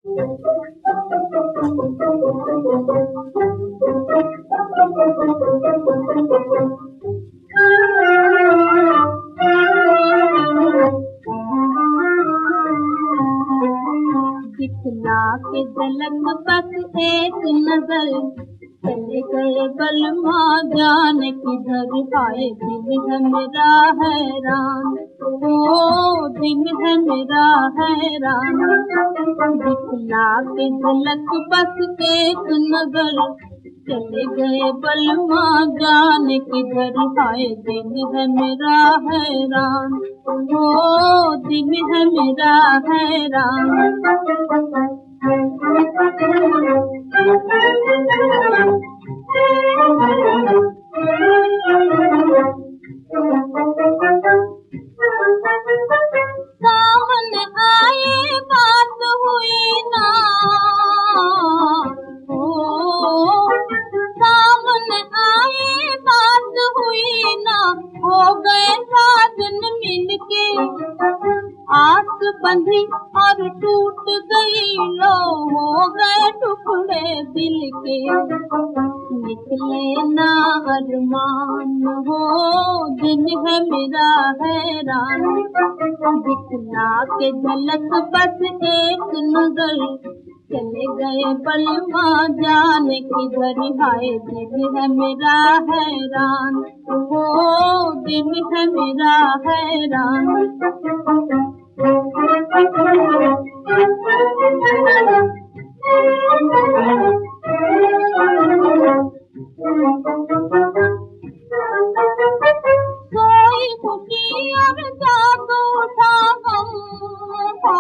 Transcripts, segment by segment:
दिखला के झलक बस एक नजर, चले गए बलमा जाने किधर। आए दिल है मेरा हैरान, ओ दिल है मेरा हैरान। दिखला के झलक बस एक नजर, चले गए बलमा जाने किधर। आए दिल है मेरा हैरान, ओ दिल है मेरा हैरान। सामने आए बात हुई ना, सामने आए बात हुई ना, हो गए साजन मिलके। आस बंधी और टूट गई लो, हो गए टुकड़े दिल के। निकले ना अरमान, हो दिन है मेरा हैरान। दिखला के झलक बस एक नजर, चले गए बलमा जाने किधर। हाय दिल है मेरा हैरान, हो दिल है मेरा हैरान। कोई खुशी और जादू था गम हो,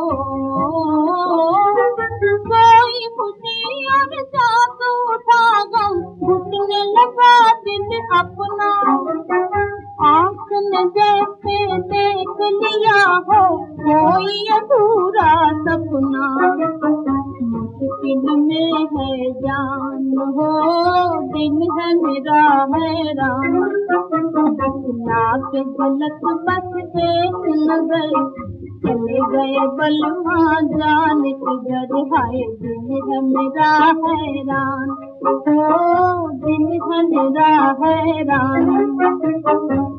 कोई खुशी और जादू था गम। घुटने लगा दिल अपना, आँख ने जैसे देख लिया हो कोई अधूरा सपना। मुश्किल में है जान, हो दिल है मेरा हैरान। दिखला के झलक बस एक नजर, चले गए बलमा जाने किधर। हाय दिल है मेरा हैरान, ओ दिल है मेरा हैरान।